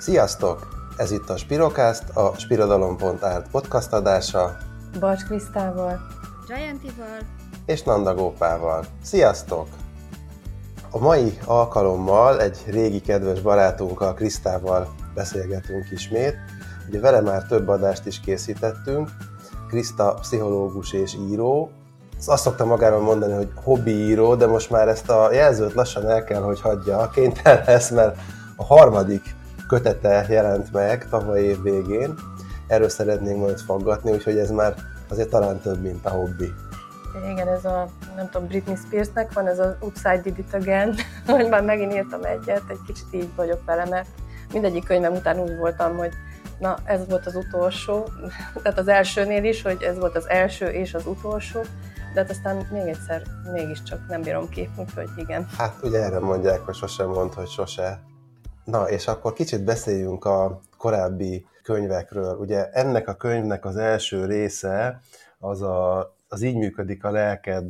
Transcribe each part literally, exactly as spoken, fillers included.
Sziasztok! Ez itt a Spirocast, a spirodalom pont art podcast adása. Barcs Krisztával, Jayantival és Nanda Gópával. Sziasztok! A mai alkalommal egy régi kedves barátunkkal, Krisztával beszélgetünk ismét. Ugye vele már több adást is készítettünk. Kriszta pszichológus és író. Azt szokta magáról mondani, hogy hobbi író, de most már ezt a jelzőt lassan el kell, hogy hagyja. Kénytelen lesz, mert a harmadik kötete jelent meg tavaly év végén. Erről szeretnénk majd faggatni, úgyhogy ez már azért talán több, mint a hobbi. Igen, ez a, nem tudom, Britney Spearsnek van ez az Upside Did It Again, hogy már megint írtam egyet, egy kicsit így vagyok vele, mert mindegyik könyvem után úgy voltam, hogy na, ez volt az utolsó, tehát az elsőnél is, hogy ez volt az első és az utolsó, de hát aztán még egyszer mégiscsak nem bírom ki, úgyhogy igen. Hát ugye erre mondják, hogy sosem mondd, hogy sose. Na, és akkor kicsit beszéljünk a korábbi könyvekről. Ugye ennek a könyvnek az első része az a, az Így működik a lelked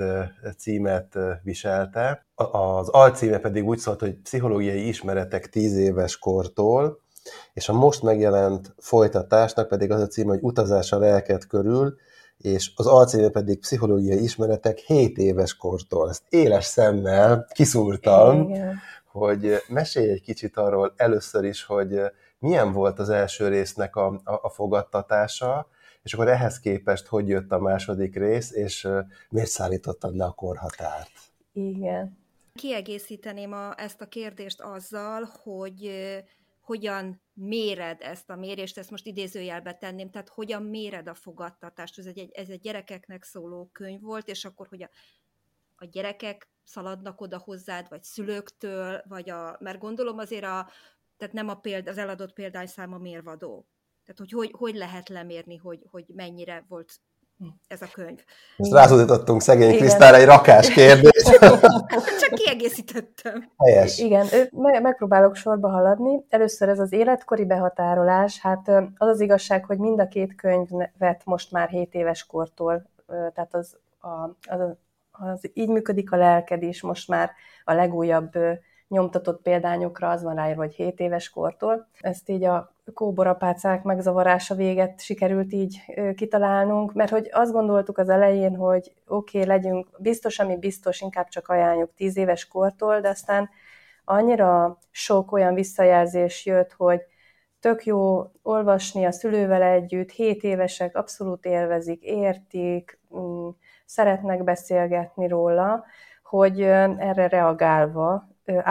címet viselte. Az alcíme pedig úgy szólt, hogy pszichológiai ismeretek tíz éves kortól, és a most megjelent folytatásnak pedig az a címe, hogy Utazás a lelked körül, és az alcíme pedig pszichológiai ismeretek hét éves kortól. Ezt éles szemmel kiszúrtam. Igen. Hogy mesélj egy kicsit arról először is, hogy milyen volt az első résznek a, a, a fogadtatása, és akkor ehhez képest hogy jött a második rész, és miért szállítottad le a korhatárt? Igen. Kiegészíteném a, ezt a kérdést azzal, hogy uh, hogyan méred ezt a mérést, ezt most idézőjelbe tenném, tehát hogyan méred a fogadtatást. Ez egy, ez egy gyerekeknek szóló könyv volt, és akkor, hogy a, a gyerekek szaladnak oda hozzád, vagy szülőktől, vagy a, mert gondolom azért a, tehát nem a péld, az eladott példányszám a mérvadó. Tehát, hogy, hogy hogy lehet lemérni, hogy, hogy mennyire volt ez a könyv. Most rázódítottunk szegény Krisztára egy rakás kérdést. Csak kiegészítettem. Helyes. Igen, megpróbálok sorba haladni. Először ez az életkori behatárolás. Hát az az igazság, hogy mind a két könyvet most már hét éves kortól, tehát az, a, az, az Így működik a lelked is most már a legújabb nyomtatott példányokra az van ráírva, hogy hét éves kortól. Ezt így a kóborapácák megzavarása véget sikerült így kitalálnunk, mert hogy azt gondoltuk az elején, hogy oké, okay, legyünk biztos, ami biztos, inkább csak ajánljuk tíz éves kortól, de aztán annyira sok olyan visszajelzés jött, hogy tök jó olvasni a szülővel együtt, hét évesek abszolút élvezik, értik, szeretnek beszélgetni róla, hogy erre reagálva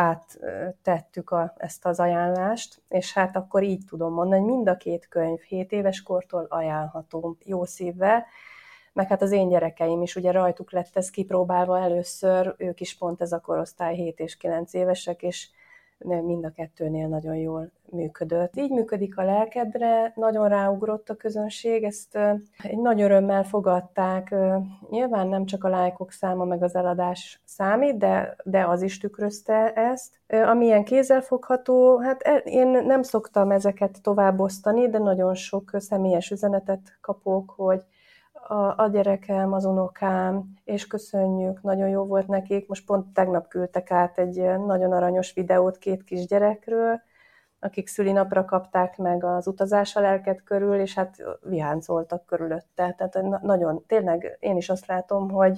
áttettük a, ezt az ajánlást, és hát akkor így tudom mondani, hogy mind a két könyv hét éves kortól ajánlható jó szívvel, meg hát az én gyerekeim is, ugye rajtuk lett ez kipróbálva először, ők is pont ez a korosztály hét és kilenc évesek, és mind a kettőnél nagyon jól működött. Így működik a lelkedre, nagyon ráugrott a közönség, ezt egy nagy örömmel fogadták. Nyilván nem csak a lájkok száma meg az eladás számít, de, de az is tükrözte ezt. Ami ilyen kézzelfogható, hát én nem szoktam ezeket továbbosztani, de nagyon sok személyes üzenetet kapok, hogy A, a gyerekem, az unokám, és köszönjük, nagyon jó volt nekik. Most pont tegnap küldtek át egy nagyon aranyos videót két kisgyerekről, akik szülinapra kapták meg az Utazás a lelked körül, és hát viháncoltak körülötte. Tehát nagyon, tényleg én is azt látom, hogy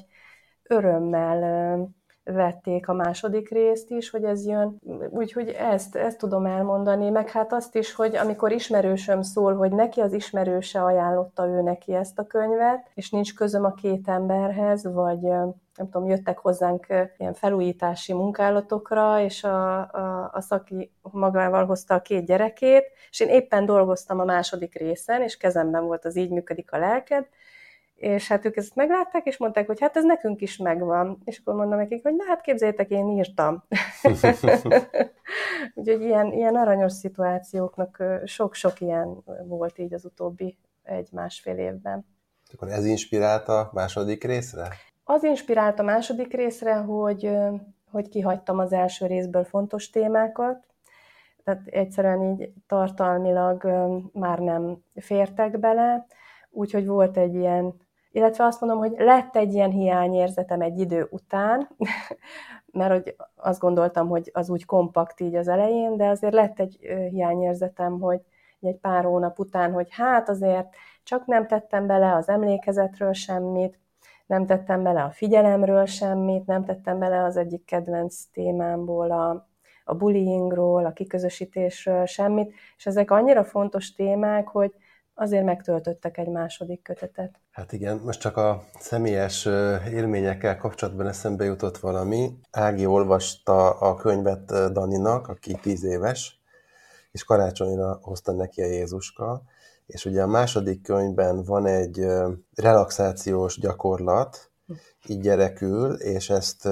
örömmel vették a második részt is, hogy ez jön. Úgyhogy ezt, ezt tudom elmondani, meg hát azt is, hogy amikor ismerősöm szól, hogy neki az ismerőse ajánlotta ő neki ezt a könyvet, és nincs közöm a két emberhez, vagy nem tudom, jöttek hozzánk ilyen felújítási munkálatokra, és a, a, a szaki magával hozta a két gyerekét, és én éppen dolgoztam a második részen, és kezemben volt az Így működik a lelked, és hát ők ezt meglátták, és mondták, hogy hát ez nekünk is megvan. És akkor mondom nekik, hogy na hát képzeljétek, én írtam. Úgyhogy ilyen, ilyen aranyos szituációknak sok-sok ilyen volt így az utóbbi egy-másfél évben. Akkor ez inspirált a második részre? Az inspirált a második részre, hogy, hogy kihagytam az első részből fontos témákat, tehát egyszerűen így tartalmilag már nem fértek bele, úgyhogy volt egy ilyen Illetve azt mondom, hogy lett egy ilyen hiányérzetem egy idő után, mert hogy azt gondoltam, hogy az úgy kompakt így az elején, de azért lett egy hiányérzetem, hogy egy pár hónap után, hogy hát azért csak nem tettem bele az emlékezetről semmit, nem tettem bele a figyelemről semmit, nem tettem bele az egyik kedvenc témámból, a, a bullyingról, a kiközösítésről semmit, és ezek annyira fontos témák, hogy azért megtöltöttek egy második kötetet. Hát igen, most csak a személyes élményekkel kapcsolatban eszembe jutott valami. Ági olvasta a könyvet Daninak, aki tíz éves, és karácsonyra hozta neki a Jézuska, és ugye a második könyvben van egy relaxációs gyakorlat, így gyerekül, és ezt,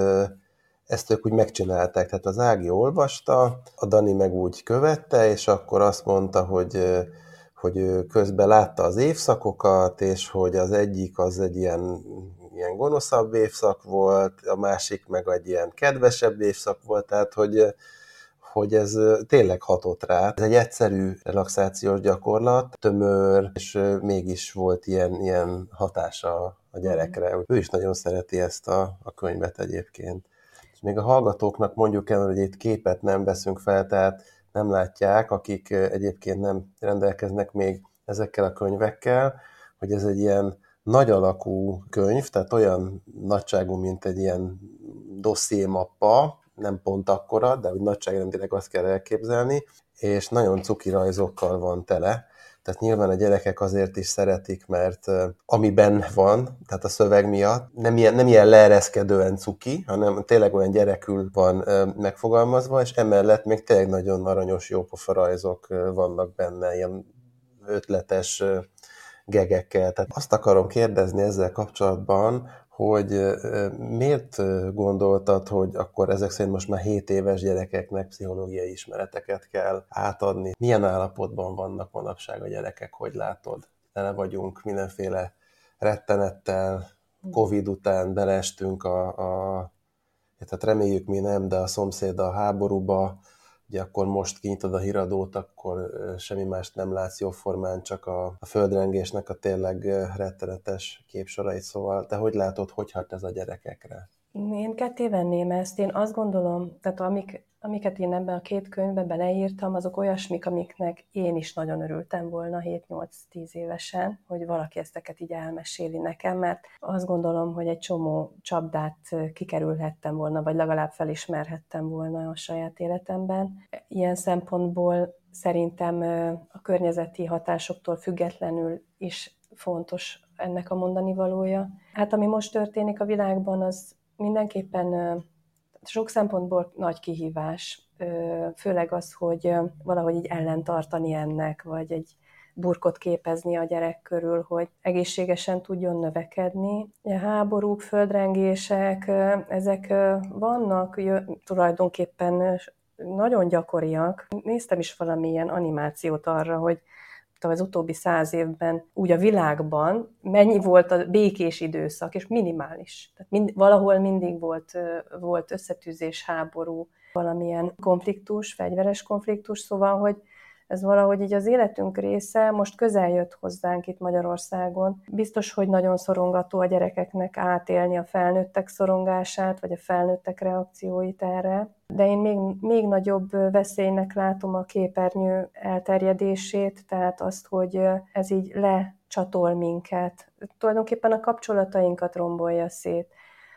ezt ők úgy megcsinálták. Tehát az Ági olvasta, a Dani meg úgy követte, és akkor azt mondta, hogy hogy ő közben látta az évszakokat, és hogy az egyik az egy ilyen, ilyen gonoszabb évszak volt, a másik meg egy ilyen kedvesebb évszak volt, tehát hogy, hogy ez tényleg hatott rá. Ez egy egyszerű relaxációs gyakorlat, tömör, és mégis volt ilyen, ilyen hatása a gyerekre. Ő is nagyon szereti ezt a, a könyvet egyébként. És még a hallgatóknak mondjuk el, hogy itt képet nem veszünk fel, tehát nem látják, akik egyébként nem rendelkeznek még ezekkel a könyvekkel, hogy ez egy ilyen nagy alakú könyv, tehát olyan nagyságú, mint egy ilyen dossziémappa, nem pont akkora, de úgy nagyságrendileg azt kell elképzelni, és nagyon cuki rajzokkal van tele. Tehát nyilván a gyerekek azért is szeretik, mert amiben van, tehát a szöveg miatt, nem ilyen, nem ilyen leereszkedően cuki, hanem tényleg olyan gyerekül van megfogalmazva, és emellett még tényleg nagyon aranyos, jópofa rajzok vannak benne, ilyen ötletes gegekkel. Tehát azt akarom kérdezni ezzel kapcsolatban, hogy miért gondoltad, hogy akkor ezek szerint most már hét éves gyerekeknek pszichológiai ismereteket kell átadni? Milyen állapotban vannak manapság a gyerekek, hogy látod? Tele vagyunk mindenféle rettenettel, Covid után beleestünk a, a tehát reméljük mi nem, de a szomszéd a háborúba, ugye akkor most kinyitod a híradót, akkor semmi mást nem látsz jóformán, csak a, a földrengésnek a tényleg rettenetes képsorait, szóval te hogy látod, hogy hat ez a gyerekekre? Én ketté venném ezt, én azt gondolom, tehát amik, amiket én ebben a két könyvben beleírtam, azok olyasmik, amiknek én is nagyon örültem volna hét-nyolc-tíz évesen, hogy valaki ezteket így elmeséli nekem, mert azt gondolom, hogy egy csomó csapdát kikerülhettem volna, vagy legalább felismerhettem volna a saját életemben. Ilyen szempontból szerintem a környezeti hatásoktól függetlenül is fontos ennek a mondani valója. Hát ami most történik a világban, az mindenképpen sok szempontból nagy kihívás, főleg az, hogy valahogy így ellentartani ennek, vagy egy burkot képezni a gyerek körül, hogy egészségesen tudjon növekedni. A háborúk, földrengések, ezek vannak tulajdonképpen nagyon gyakoriak. Néztem is valamilyen animációt arra, hogy az utóbbi száz évben úgy a világban mennyi volt a békés időszak, és minimális. Tehát mind, valahol mindig volt, volt összetűzés, háború, valamilyen konfliktus, fegyveres konfliktus, szóval, hogy ez valahogy így az életünk része, most közel jött hozzánk itt Magyarországon. Biztos, hogy nagyon szorongató a gyerekeknek átélni a felnőttek szorongását, vagy a felnőttek reakcióit erre. De én még, még nagyobb veszélynek látom a képernyő elterjedését, tehát azt, hogy ez így lecsatol minket. Tulajdonképpen a kapcsolatainkat rombolja szét.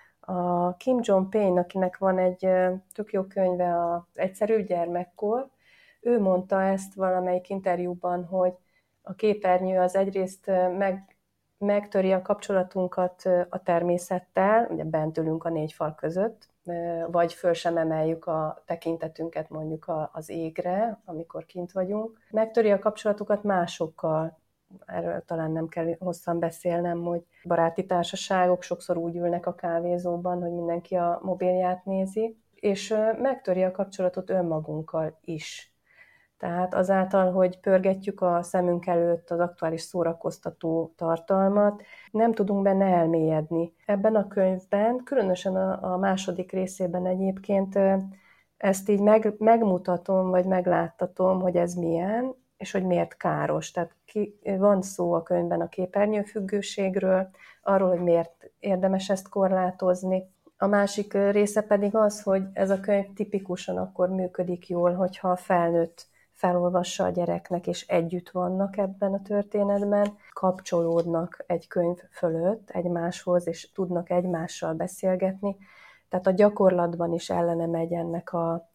A Kim Jong-un, akinek van egy tök jó könyve, az Egyszerű gyermekkor, ő mondta ezt valamelyik interjúban, hogy a képernyő az egyrészt meg, megtöri a kapcsolatunkat a természettel, ugye bent ülünk a négy fal között, vagy föl sem emeljük a tekintetünket mondjuk az égre, amikor kint vagyunk. Megtöri a kapcsolatukat másokkal, erről talán nem kell hosszan beszélnem, hogy baráti társaságok sokszor úgy ülnek a kávézóban, hogy mindenki a mobilját nézi, és megtöri a kapcsolatot önmagunkkal is. Tehát azáltal, hogy pörgetjük a szemünk előtt az aktuális szórakoztató tartalmat, nem tudunk benne elmélyedni. Ebben a könyvben, különösen a, a második részében egyébként ezt így meg, megmutatom, vagy megláttatom, hogy ez milyen, és hogy miért káros. Tehát ki, van szó a könyvben a képernyőfüggőségről, arról, hogy miért érdemes ezt korlátozni. A másik része pedig az, hogy ez a könyv tipikusan akkor működik jól, hogyha a felnőtt felolvassa a gyereknek, és együtt vannak ebben a történetben, kapcsolódnak egy könyv fölött egymáshoz, és tudnak egymással beszélgetni. Tehát a gyakorlatban is ellene megy ennek a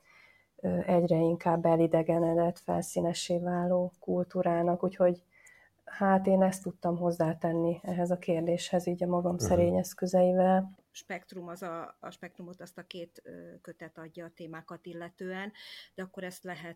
egyre inkább elidegenedett, felszínessé váló kultúrának, úgyhogy hát én ezt tudtam hozzátenni ehhez a kérdéshez, így a magam uh-huh. szerény eszközeivel. Spektrum, az a, a spektrumot azt a két kötet adja a témákat illetően, de akkor ezt lehet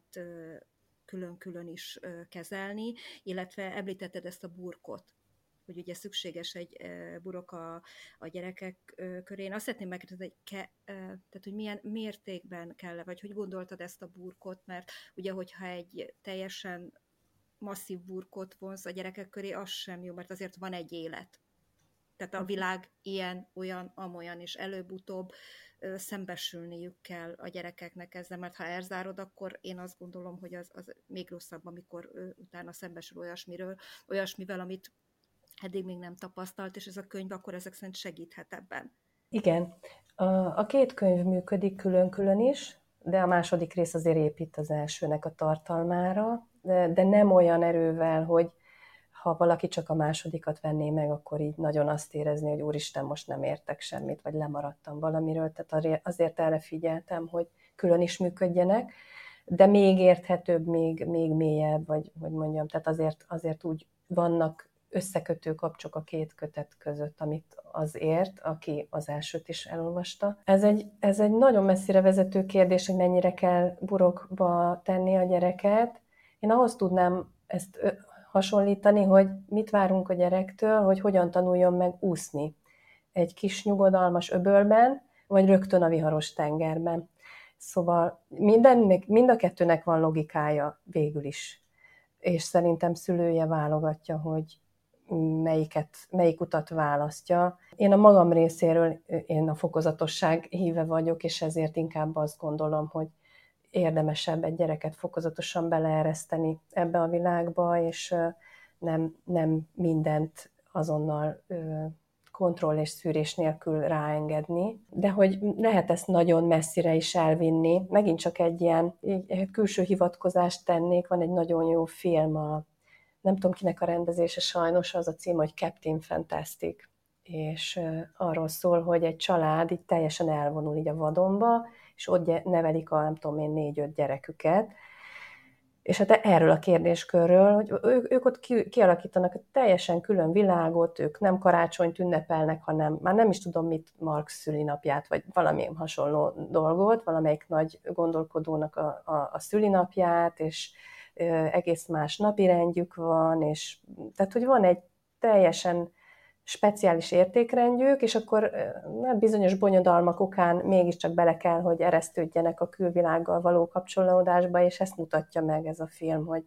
külön-külön is kezelni, illetve említetted ezt a burkot, hogy ugye szükséges egy burok a, a gyerekek köré. Én azt szeretném megkérdezni, hogy, ke, tehát, hogy milyen mértékben kell, vagy hogy gondoltad ezt a burkot, mert ugye, hogyha egy teljesen masszív burkot vonz a gyerekek köré, az sem jó, mert azért van egy élet. Tehát a világ ilyen, olyan, amolyan, és előbb-utóbb szembesülniük kell a gyerekeknek ezzel, mert ha elzárod, akkor én azt gondolom, hogy az, az még rosszabb, amikor utána szembesül olyasmiről, olyasmivel, amit eddig még nem tapasztalt, és ez a könyv akkor ezek szerint segíthet ebben. Igen. A, a két könyv működik külön-külön is, de a második rész azért épít az elsőnek a tartalmára, de, de nem olyan erővel, hogy ha valaki csak a másodikat venné meg, akkor így nagyon azt érezni, hogy úristen, most nem értek semmit, vagy lemaradtam valamiről. Tehát azért erre figyeltem, hogy külön is működjenek, de még érthetőbb, még, még mélyebb, vagy hogy mondjam, tehát azért, azért úgy vannak összekötő kapcsok a két kötet között, amit az ért, aki az elsőt is elolvasta. Ez egy, ez egy nagyon messzire vezető kérdés, hogy mennyire kell burokba tenni a gyereket. Én ahhoz tudnám ezt hasonlítani, hogy mit várunk a gyerektől, hogy hogyan tanuljon meg úszni egy kis nyugodalmas öbölben, vagy rögtön a viharos tengerben. Szóval mindennek, mind a kettőnek van logikája végül is, és szerintem szülője válogatja, hogy melyiket, melyik utat választja. Én a magam részéről én a fokozatosság híve vagyok, és ezért inkább azt gondolom, hogy érdemesebb egy gyereket fokozatosan beleereszteni ebbe a világba, és nem, nem mindent azonnal kontroll és szűrés nélkül ráengedni. De hogy lehet ezt nagyon messzire is elvinni, megint csak egy ilyen egy külső hivatkozást tennék, van egy nagyon jó film, a, nem tudom kinek a rendezése sajnos, az a cím, hogy Captain Fantastic, és arról szól, hogy egy család így teljesen elvonul így a vadonba, és ott nevelik a, nem tudom én, négy-öt gyereküket. És hát erről a kérdéskörről, hogy ők, ők ott ki, kialakítanak egy teljesen külön világot, ők nem karácsonyt ünnepelnek, hanem már nem is tudom mit, Marx szülinapját, vagy valamilyen hasonló dolgot, valamelyik nagy gondolkodónak a, a, a szülinapját, és ö, egész más napirendjük van, és tehát, hogy van egy teljesen speciális értékrendjük, és akkor hát bizonyos bonyodalmak okán mégiscsak bele kell, hogy eresztődjenek a külvilággal való kapcsolódásba, és ezt mutatja meg ez a film, hogy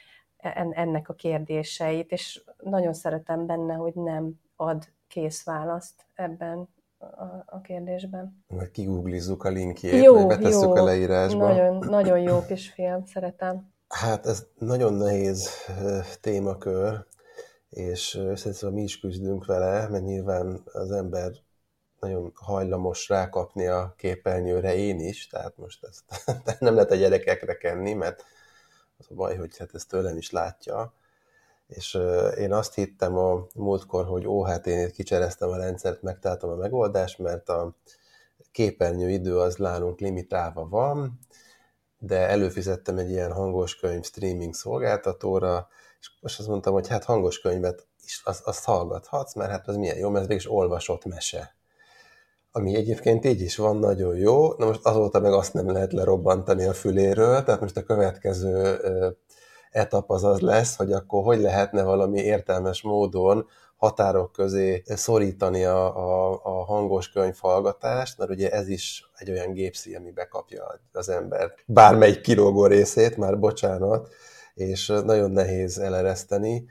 ennek a kérdéseit, és nagyon szeretem benne, hogy nem ad kész választ ebben a, a kérdésben. Majd kigooglizzuk a linkjét, jó, vagy betesszük jó, a leírásba. Nagyon, nagyon jó kis film, szeretem. Hát ez nagyon nehéz témakör, és szerintem mi is küzdünk vele, mert nyilván az ember nagyon hajlamos rákapni a képernyőre, én is, tehát most ezt nem lehet a gyerekekre kenni, mert az a baj, hogy hát ezt tőlem is látja. És én azt hittem a múltkor, hogy ó, hát én kicsereztem a rendszert, megtaláltam a megoldást, mert a képernyő idő az nálunk limitálva van, de előfizettem egy ilyen hangos könyv streaming szolgáltatóra, és most azt mondtam, hogy hát hangos könyvet is azt, azt hallgathatsz, mert hát az milyen jó, mert ez végig is olvasott mese. Ami egyébként így is van, nagyon jó, na most azóta meg azt nem lehet lerobbantani a füléről, tehát most a következő etap az az lesz, hogy akkor hogy lehetne valami értelmes módon határok közé szorítani a, a, a hangos könyvhallgatást, mert ugye ez is egy olyan gépszi, ami bekapja az ember bármelyik kilógó részét, már bocsánat, és nagyon nehéz elereszteni.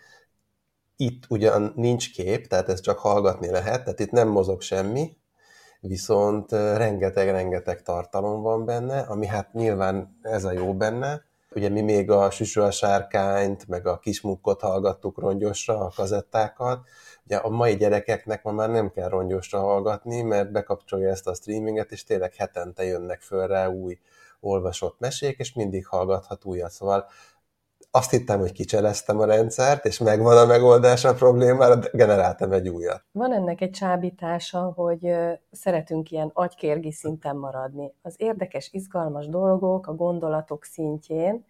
Itt ugyan nincs kép, tehát ezt csak hallgatni lehet, tehát itt nem mozog semmi, viszont rengeteg-rengeteg tartalom van benne, ami hát nyilván ez a jó benne, Ugye mi még a Süső a sárkányt, meg a Kismukkot hallgattuk rongyosra, a kazettákat. Ugye a mai gyerekeknek ma már nem kell rongyosra hallgatni, mert bekapcsolja ezt a streaminget, és tényleg hetente jönnek föl rá új olvasott mesék, és mindig hallgathat újat. Szóval azt hittem, hogy kicseleztem a rendszert, és megvan a megoldás a problémára, de generáltam egy újat. Van ennek egy csábítása, hogy szeretünk ilyen agykérgi szinten maradni. Az érdekes, izgalmas dolgok a gondolatok szintjén,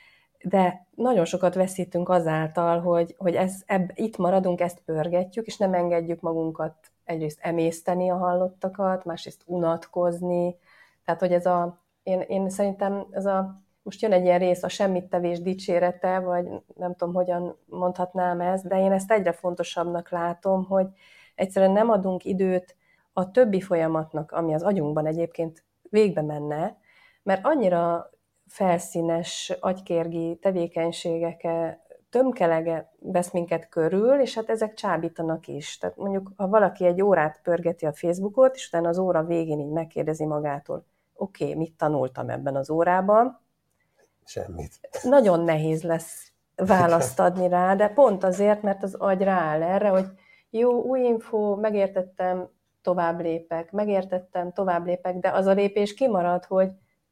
de nagyon sokat veszítünk azáltal, hogy, hogy ez, ebb, itt maradunk, ezt pörgetjük, és nem engedjük magunkat egyrészt emészteni a hallottakat, másrészt unatkozni. Tehát, hogy ez a, én, én szerintem ez a, most jön egy ilyen rész, a semmittevés dicsérete, vagy nem tudom, hogyan mondhatnám ezt, de én ezt egyre fontosabbnak látom, hogy egyszerűen nem adunk időt a többi folyamatnak, ami az agyunkban egyébként végbe menne, mert annyira felszínes, agykérgi tevékenységek tömkelege vesz minket körül, és hát ezek csábítanak is. Tehát mondjuk, ha valaki egy órát pörgeti a Facebookot, és utána az óra végén így megkérdezi magától, oké, okay, mit tanultam ebben az órában? Semmit. Nagyon nehéz lesz választ adni rá, de pont azért, mert az agy rááll erre, hogy jó, új info, megértettem, tovább lépek, megértettem, tovább lépek, de az a lépés kimarad, hogy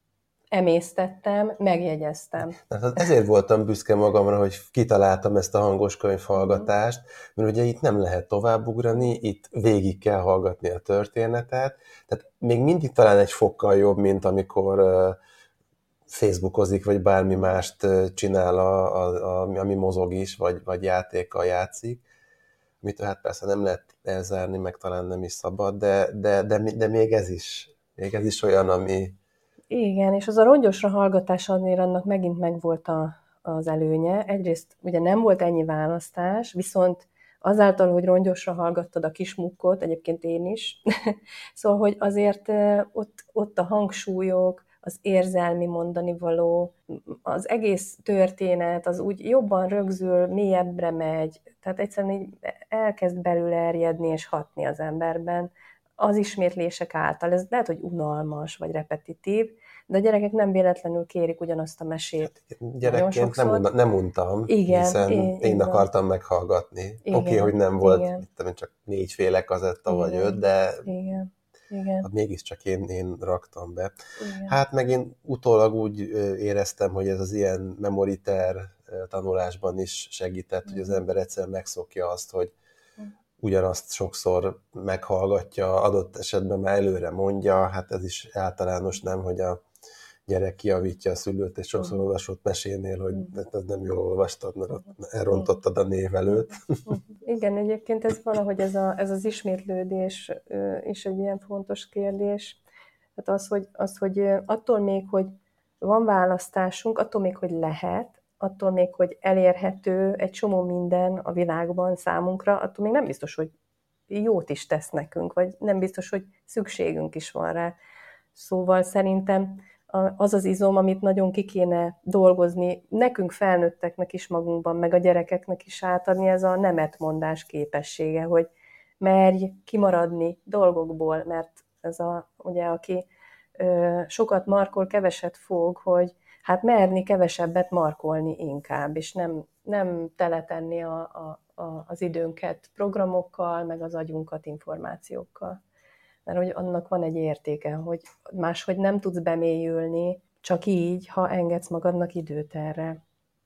emésztettem, megjegyeztem. Ezért voltam büszke magamra, hogy kitaláltam ezt a hangos könyvhallgatást, mert ugye itt nem lehet továbbugrani, itt végig kell hallgatni a történetet, tehát még mindig talán egy fokkal jobb, mint amikor uh, Facebookozik, vagy bármi mást csinál, a, a, a, ami mozog is, vagy, vagy játékkal játszik, amit hát persze nem lehet elzárni, meg talán nem is szabad, de, de, de, de még ez is, még ez is olyan, ami... Igen, és az a rongyosra hallgatás adnél annak megint megvolt a, az előnye. Egyrészt ugye nem volt ennyi választás, viszont azáltal, hogy rongyosra hallgattad a Kismukkot, egyébként én is, szóval, hogy azért ott, ott a hangsúlyok, az érzelmi mondani való, az egész történet, az úgy jobban rögzül, mélyebbre megy, tehát egyszerűen így elkezd belül erjedni és hatni az emberben, az ismétlések által. Ez lehet, hogy unalmas vagy repetitív, de a gyerekek nem véletlenül kérik ugyanazt a mesét. Gyerekként nem, un- nem untam, igen, hiszen én, én akartam meghallgatni. Oké, okay, hogy nem igen. volt csak négyféle kazetta vagy öt, de igen. Igen. mégiscsak én, én raktam be. Igen. Hát meg én utólag úgy éreztem, hogy ez az ilyen memoriter tanulásban is segített, mm. hogy az ember egyszerűen megszokja azt, hogy ugyanazt sokszor meghallgatja, adott esetben már előre mondja, hát ez is általános, nem, hogy a gyerek kijavítja a szülőt, és sokszor uh-huh. olvasott mesénél, hogy ez nem jól olvastad, mert elrontottad a névelőt. Igen, egyébként ez valahogy ez, a, ez az ismétlődés is egy ilyen fontos kérdés. Tehát az, hogy, az, hogy attól még, hogy van választásunk, attól még, hogy lehet, attól még, hogy elérhető egy csomó minden a világban számunkra, attól még nem biztos, hogy jót is tesz nekünk, vagy nem biztos, hogy szükségünk is van rá. Szóval szerintem az az izom, amit nagyon ki kéne dolgozni, nekünk felnőtteknek is magunkban, meg a gyerekeknek is átadni, ez a nemetmondás képessége, hogy merj kimaradni dolgokból, mert ez a, ugye, aki ö, sokat markol, keveset fog, hogy hát merni kevesebbet markolni inkább, és nem, nem teletenni a, a, a, az időnket programokkal, meg az agyunkat információkkal. Mert hogy annak van egy értéke, hogy máshogy nem tudsz bemélyülni, csak így, ha engedsz magadnak időt erre.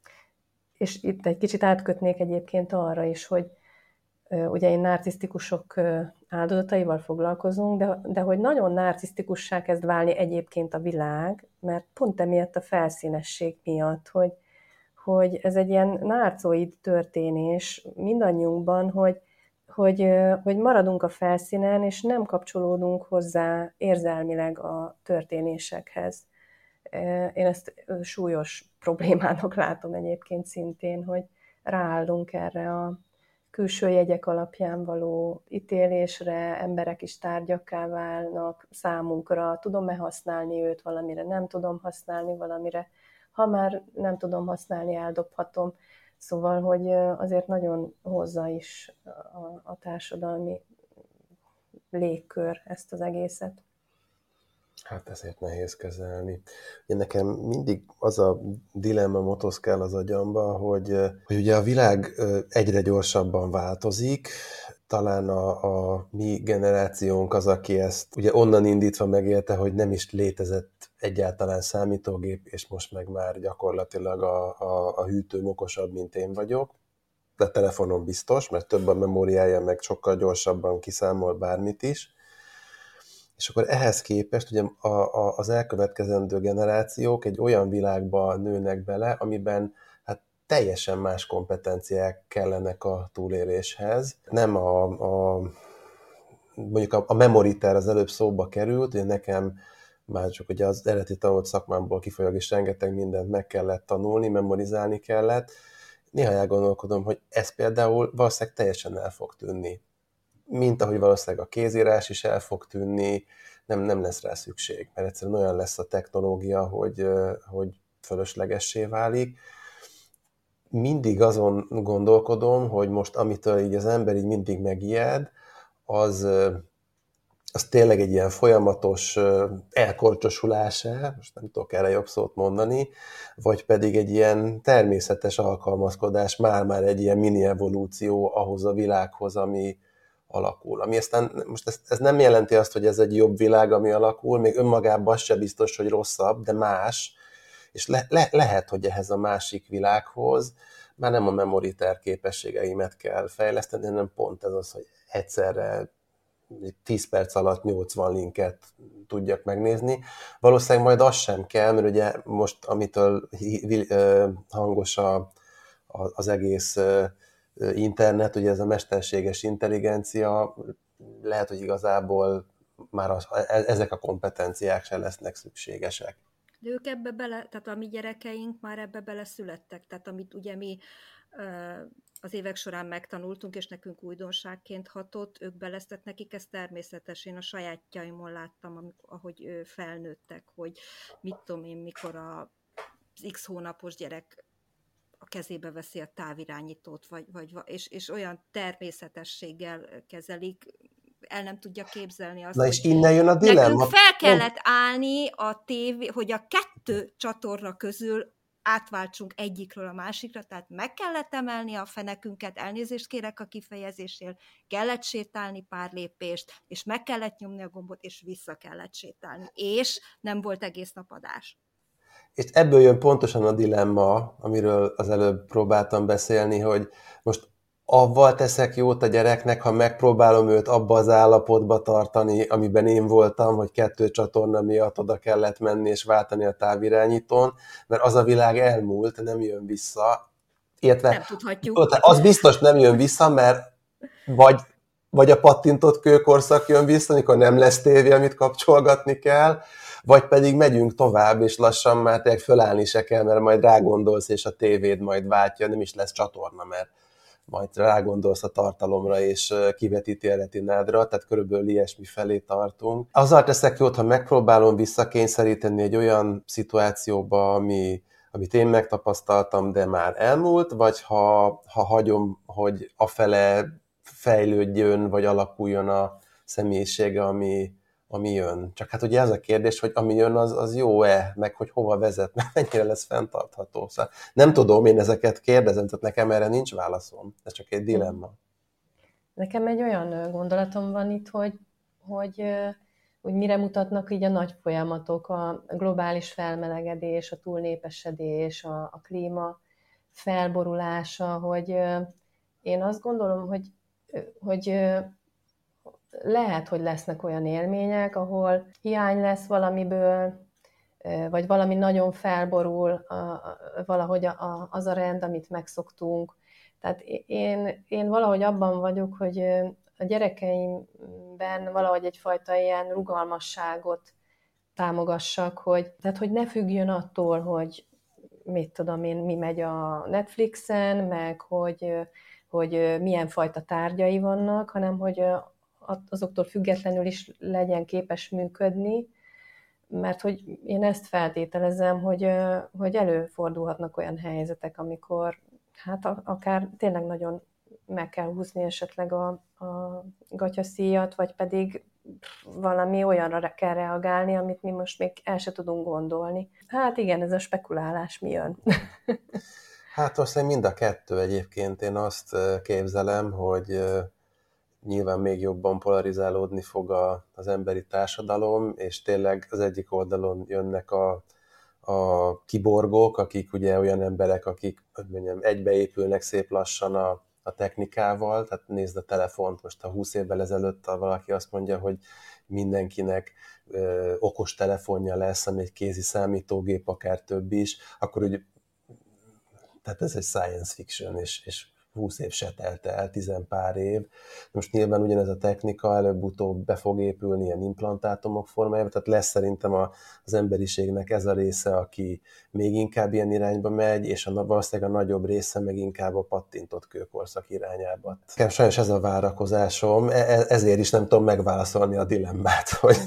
És itt egy kicsit átkötnék egyébként arra is, hogy ugye én narcisztikusok áldozataival foglalkozunk, de, de hogy nagyon narcisztikussá kezd válni egyébként a világ, mert pont emiatt a felszínesség miatt, hogy, hogy ez egy ilyen narcoid történés mindannyiunkban, hogy Hogy, hogy maradunk a felszínen, és nem kapcsolódunk hozzá érzelmileg a történésekhez. Én ezt súlyos problémának látom egyébként szintén, hogy ráállunk erre a külső jegyek alapján való ítélésre, emberek is tárgyakká válnak számunkra, tudom-e használni őt valamire, nem tudom használni valamire, ha már nem tudom használni, eldobhatom. Szóval, hogy azért nagyon hozza is a, a társadalmi légkör ezt az egészet. Hát ezért nehéz kezelni. Ugye nekem mindig az a dilemma motoszkál az agyamba, hogy, hogy ugye a világ egyre gyorsabban változik, talán a, a mi generációnk az, aki ezt ugye onnan indítva megélte, hogy nem is létezett egyáltalán számítógép, és most meg már gyakorlatilag a, a, a hűtőm okosabb, mint én vagyok. De a telefonon biztos, mert több a memóriája, meg sokkal gyorsabban kiszámol bármit is. És akkor ehhez képest ugye a, a, az elkövetkezendő generációk egy olyan világba nőnek bele, amiben hát teljesen más kompetenciák kellenek a túléléshez. Nem a, a mondjuk a, a memoriter az előbb szóba került, ugye nekem már csak ugye az eredeti tanult szakmámból kifolyólag is rengeteg mindent meg kellett tanulni, memorizálni kellett. Néha elgondolkodom, hogy ez például valószínűleg teljesen el fog tűnni. Mint ahogy valószínűleg a kézírás is el fog tűnni, nem, nem lesz rá szükség, mert egyszerűen olyan lesz a technológia, hogy, hogy fölöslegessé válik. Mindig azon gondolkodom, hogy most amitől így az ember így mindig megijed, az, az tényleg egy ilyen folyamatos elkorcsosulás-e, most nem tudok erre jobb szót mondani, vagy pedig egy ilyen természetes alkalmazkodás, már-már egy ilyen mini evolúció ahhoz a világhoz, ami alakul. Ami aztán, most ez, ez nem jelenti azt, hogy ez egy jobb világ, ami alakul, még önmagában az sem biztos, hogy rosszabb, de más, és le, le, lehet, hogy ehhez a másik világhoz már nem a memoriter képességeimet kell fejleszteni, hanem pont ez az, hogy egyszerre tíz perc alatt nyolcvan linket tudjak megnézni. Valószínűleg majd az sem kell, mert ugye most, amitől hangos a, az egész internet, ugye ez a mesterséges intelligencia, lehet, hogy igazából már az, ezek a kompetenciák se lesznek szükségesek. De ők ebbe bele, tehát a mi gyerekeink már ebbe bele születtek, tehát amit ugye mi az évek során megtanultunk, és nekünk újdonságként hatott, ők belesztek, nekik ez természetes. Én a sajátjaimon láttam, amikor, ahogy felnőttek, hogy mit tudom én, mikor az X hónapos gyerek a kezébe veszi a távirányítót, vagy, vagy, és, és olyan természetességgel kezelik, el nem tudja képzelni azt, Na és innen jön a dilemma. Nekünk fel kellett állni a tévé, hogy a kettő csatorna közül átváltsunk egyikről a másikra, tehát meg kellett emelni a fenekünket, elnézést kérek a kifejezésért, kellett sétálni pár lépést, és meg kellett nyomni a gombot, és vissza kellett sétálni, és nem volt egész nap adás. És ebből jön pontosan a dilemma, amiről az előbb próbáltam beszélni, hogy most avval teszek jót a gyereknek, ha megpróbálom őt abba az állapotba tartani, amiben én voltam, hogy kettő csatorna miatt oda kellett menni és váltani a távirányítón, mert az a világ elmúlt, nem jön vissza. Illetve, nem tudhatjuk. Az biztos nem jön vissza, mert vagy, vagy a pattintott kőkorszak jön vissza, amikor nem lesz tévé, amit kapcsolgatni kell, vagy pedig megyünk tovább, és lassan már tényleg fölállni se kell, mert majd rágondolsz, és a tévéd majd váltja, nem is lesz csatorna, mert majd rágondolsz a tartalomra, és kivetíti a retinádra, tehát körülbelül ilyesmi felé tartunk. Azzal teszek jót, ha megpróbálom visszakényszeríteni egy olyan szituációba, ami, amit én megtapasztaltam, de már elmúlt, vagy ha, ha hagyom, hogy afele fejlődjön, vagy alakuljon a személyisége, ami, ami jön. Csak hát ugye ez a kérdés, hogy ami jön, az, az jó-e, meg hogy hova vezet, meg mennyire lesz fenntartható. Szóval nem tudom, én ezeket kérdezem, tehát nekem erre nincs válaszom. Ez csak egy dilemma. Nekem egy olyan gondolatom van itt, hogy, hogy, hogy mire mutatnak így a nagy folyamatok, a globális felmelegedés, a túlnépesedés, a, a klíma felborulása, hogy én azt gondolom, hogy, hogy lehet, hogy lesznek olyan élmények, ahol hiány lesz valamiből, vagy valami nagyon felborul, a, a, valahogy a, a, az a rend, amit megszoktunk. Tehát én, én valahogy abban vagyok, hogy a gyerekeimben valahogy egyfajta ilyen rugalmasságot támogassak, hogy, tehát hogy ne függjön attól, hogy mit tudom én, mi megy a Netflixen, meg hogy, hogy milyen fajta tárgyai vannak, hanem hogy azoktól függetlenül is legyen képes működni, mert hogy én ezt feltételezem, hogy, hogy előfordulhatnak olyan helyzetek, amikor hát akár tényleg nagyon meg kell húzni esetleg a, a gatyaszíjat, vagy pedig valami olyanra kell reagálni, amit mi most még el se tudunk gondolni. Hát igen, ez a spekulálás mi jön? Hát azt mind a kettő egyébként. Én azt képzelem, hogy nyilván még jobban polarizálódni fog a, az emberi társadalom, és tényleg az egyik oldalon jönnek a, a kiborgók, akik ugye olyan emberek, akik hogy mondjam, egybeépülnek szép lassan a, a technikával, tehát nézd a telefont, most ha húsz évvel ezelőtt valaki azt mondja, hogy mindenkinek ö, okos telefonja lesz, ami egy kézi számítógép, akár több is, akkor ugye, tehát ez egy science fiction, és, és húsz év se telt el, tizen pár év. Most nyilván ugyanez a technika előbb-utóbb be fog épülni ilyen implantátumok formájában, tehát lesz szerintem a, az emberiségnek ez a része, aki még inkább ilyen irányba megy, és a, valószínűleg a nagyobb része meg inkább a pattintott kőkorszak irányába. Nekem sajnos ez a várakozásom, ezért is nem tudom megválaszolni a dilemmát, hogy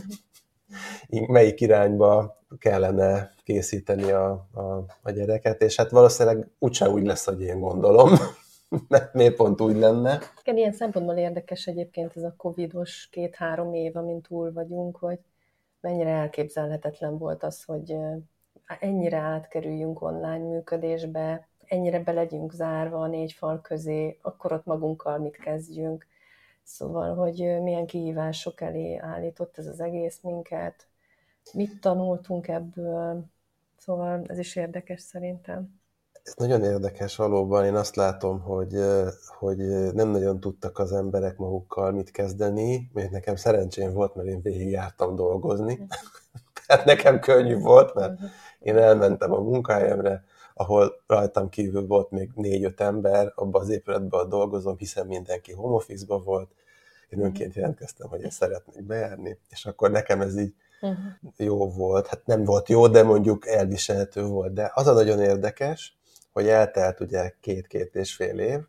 melyik irányba kellene készíteni a, a, a gyereket, és hát valószínűleg úgyse úgy lesz, hogy én gondolom. Mert miért pont úgy lenne? Igen, ilyen szempontból érdekes egyébként ez a covidos két-három év, amint túl vagyunk, hogy mennyire elképzelhetetlen volt az, hogy ennyire átkerüljünk online működésbe, ennyire be legyünk zárva a négy fal közé, akkor ott magunkkal mit kezdjünk. Szóval, hogy milyen kihívások elé állított ez az egész minket, mit tanultunk ebből, szóval ez is érdekes szerintem. Ez nagyon érdekes valóban, én azt látom, hogy, hogy nem nagyon tudtak az emberek magukkal mit kezdeni, mert nekem szerencsém volt, mert én végigjártam dolgozni, tehát nekem könnyű volt, mert én elmentem a munkahelyemre, ahol rajtam kívül volt még négy-öt ember, abban az épületben dolgozom, hiszen mindenki home office-ban volt, én önként jelentkeztem, hogy én szeretnék bejárni, és akkor nekem ez így uh-huh. jó volt, hát nem volt jó, de mondjuk elviselhető volt, de az a nagyon érdekes, hogy eltelt ugye két-két és fél év,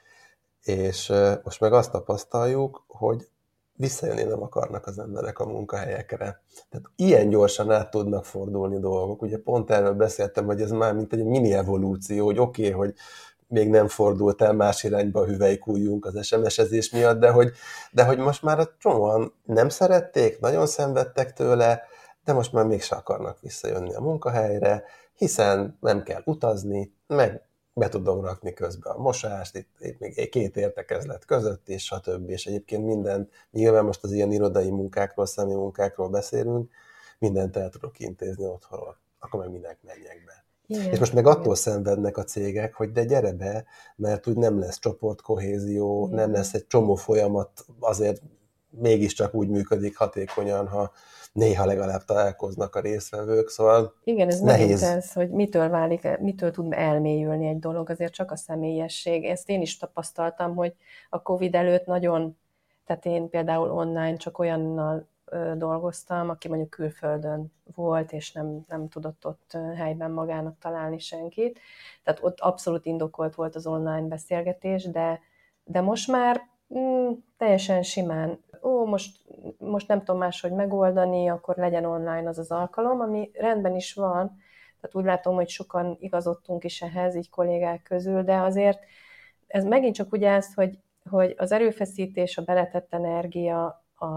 és most meg azt tapasztaljuk, hogy visszajönni nem akarnak az emberek a munkahelyekre. Tehát ilyen gyorsan át tudnak fordulni dolgok. Ugye pont erről beszéltem, hogy ez már mint egy mini evolúció, hogy oké, okay, hogy még nem fordult el más irányba a hüvelykújjunk az es em es-ezés miatt, de hogy, de hogy most már a csomóan nem szerették, nagyon szenvedtek tőle, de most már mégse akarnak visszajönni a munkahelyre, hiszen nem kell utazni, meg be tudom rakni közbe a mosást, itt, itt még két értekezlet között, és stb. És egyébként mindent, nyilván most az ilyen irodai munkákról, személyi munkákról beszélünk, mindent el tudok intézni otthonról, akkor meg minek menjek be. Igen, és most meg attól igen. szenvednek a cégek, hogy de gyere be, mert úgy nem lesz csoportkohézió, igen. nem lesz egy csomó folyamat, azért mégiscsak úgy működik hatékonyan, ha néha legalább találkoznak a résztvevők, szóval igen, ez nehéz. megint ez, hogy mitől válik, mitől tud elmélyülni egy dolog, azért csak a személyesség. Ezt én is tapasztaltam, hogy a Covid előtt nagyon, tehát én például online csak olyannal ö, dolgoztam, aki mondjuk külföldön volt, és nem, nem tudott ott helyben magának találni senkit. Tehát ott abszolút indokolt volt az online beszélgetés, de, de most már mm, teljesen simán, ó, most, most nem tudom máshogy megoldani, akkor legyen online az az alkalom, ami rendben is van, tehát úgy látom, hogy sokan igazodtunk is ehhez, így kollégák közül, de azért ez megint csak ugye ez, hogy, hogy az erőfeszítés, a beletett energia, a,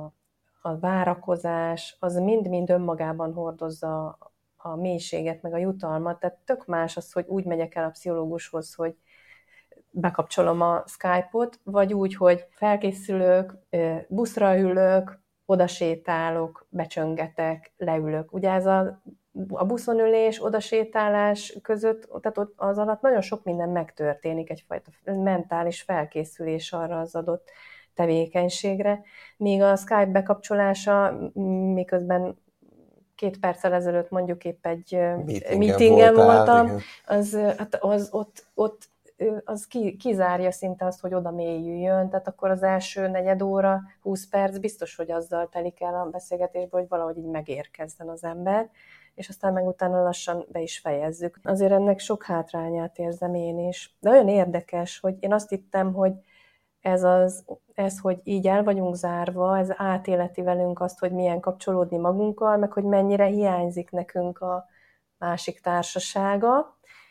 a várakozás, az mind-mind önmagában hordozza a mélységet, meg a jutalmat, tehát tök más az, hogy úgy megyek el a pszichológushoz, hogy bekapcsolom a Skype-ot, vagy úgy, hogy felkészülök, buszra ülök, odasétálok, becsöngetek, leülök. Ugye ez a, a buszon ülés, odasétálás között, tehát ott az alatt nagyon sok minden megtörténik, egyfajta mentális felkészülés arra az adott tevékenységre, míg a Skype bekapcsolása, miközben két perccel ezelőtt mondjuk épp egy meetingen, meetingen voltam, az, hát az ott, ott az kizárja szinte azt, hogy oda mélyüljön, tehát akkor az első negyed óra, húsz perc biztos, hogy azzal telik el a beszélgetésből, hogy valahogy így megérkezzen az ember, és aztán meg utána lassan be is fejezzük. Azért ennek sok hátrányát érzem én is. De olyan érdekes, hogy én azt hittem, hogy ez, az, ez, hogy így el vagyunk zárva, ez átéleti velünk azt, hogy milyen kapcsolódni magunkkal, meg hogy mennyire hiányzik nekünk a másik társasága.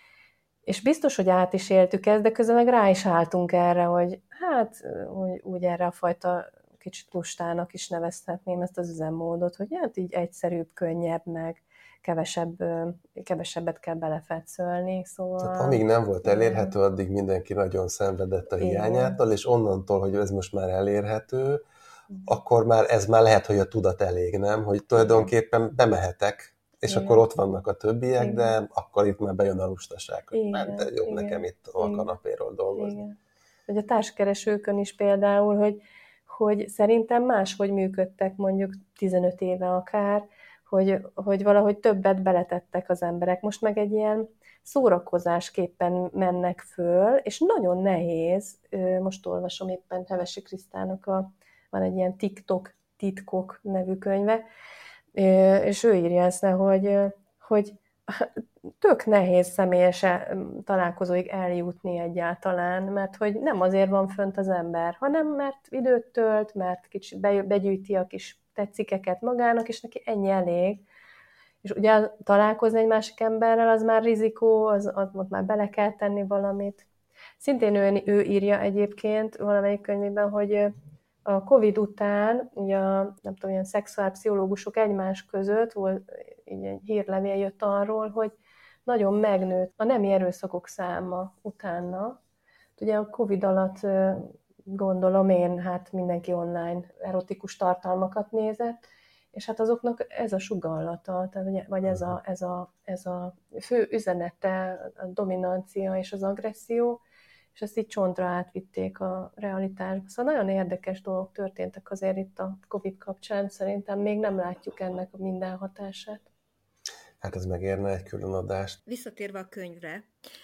És biztos, hogy át is éltük ezt, de közben meg rá is álltunk erre, hogy hát úgy, úgy erre a fajta kicsit lustának is nevezhetném ezt az üzemmódot, hogy hát így egyszerűbb, könnyebb, meg kevesebb, kevesebbet kell belefetszölni, szóval... Tehát amíg nem volt elérhető, addig mindenki nagyon szenvedett a hiányától, és onnantól, hogy ez most már elérhető, akkor már ez már lehet, hogy a tudat elég, nem? Hogy tulajdonképpen bemehetek, és igen. akkor ott vannak a többiek, igen. de akkor itt már bejön a lustaság, hogy igen. nem, de jobb igen. nekem itt a kanapéról dolgozni. Igen. Hogy a társkeresőkön is például, hogy, hogy szerintem máshogy működtek mondjuk tizenöt éve akár, hogy, hogy valahogy többet beletettek az emberek. Most meg egy ilyen szórakozásképpen mennek föl, és nagyon nehéz, most olvasom éppen Hevesi Krisztának a, van egy ilyen TikTok titkok nevű könyve, és ő írja ezt, hogy, hogy tök nehéz személyes találkozóig eljutni egyáltalán, mert hogy nem azért van fönt az ember, hanem mert időt tölt, mert kicsit begyűjti a kis tetszikeket magának, és neki ennyi elég. És ugye találkozni egy másik emberrel, az már rizikó, az, az ott már bele kell tenni valamit. Szintén ő, ő írja egyébként valamelyik könyvében, hogy a Covid után, ugye a, nem tudom, ilyen szexuálpszichológusok egymás között volt, így egy hírlevél jött arról, hogy nagyon megnőtt a nemi erőszakok száma utána. Ugye a Covid alatt gondolom én, hát mindenki online erotikus tartalmakat nézett, és hát azoknak ez a sugallata, tehát, vagy ez a, ez, a, ez a fő üzenete, a dominancia és az agresszió, és ezt így csontra átvitték a realitásba. Szóval nagyon érdekes dolgok történtek azért itt a Covid kapcsán, szerintem még nem látjuk ennek a minden hatását. Hát ez megérne egy külön adást. Visszatérve a könyvre.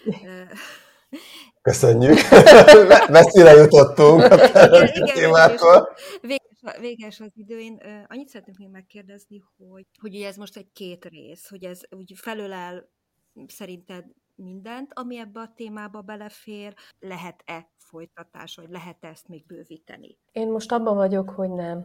Köszönjük! Messzire jutottunk a témákkal. Véges, véges az idő. Én annyit szeretném még megkérdezni, hogy, hogy ugye ez most egy két rész, hogy ez úgy felölel szerinted mindent, ami ebbe a témába belefér, lehet-e folytatás, vagy lehet ezt még bővíteni? Én most abban vagyok, hogy nem.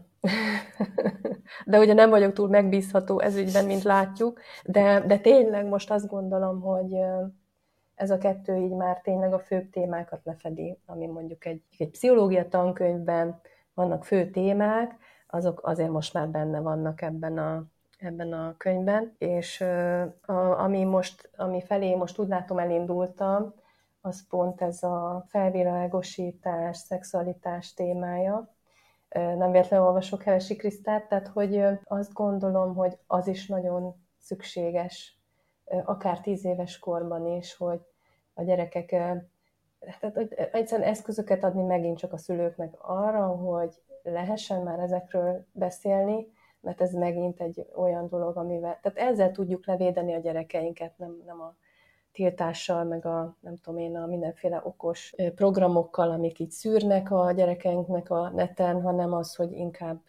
De ugye nem vagyok túl megbízható ez ügyben, mint látjuk, de, de tényleg most azt gondolom, hogy ez a kettő így már tényleg a főbb témákat lefedi, ami mondjuk egy, egy pszichológia tankönyvben vannak fő témák, azok azért most már benne vannak ebben a ebben a könyvben, és a, ami, most, ami felé most úgy látom elindultam, az pont ez a felvilágosítás, szexualitás témája. Nem véletlenül olvasok Hevesi Krisztát, tehát hogy azt gondolom, hogy az is nagyon szükséges, akár tíz éves korban is, hogy a gyerekek, tehát egyszerűen eszközöket adni megint csak a szülőknek arra, hogy lehessen már ezekről beszélni, mert ez megint egy olyan dolog, amivel, tehát ezzel tudjuk levédeni a gyerekeinket, nem, nem a tiltással, meg a, nem tudom én, a mindenféle okos programokkal, amik így szűrnek a gyerekeinknek a neten, hanem az, hogy inkább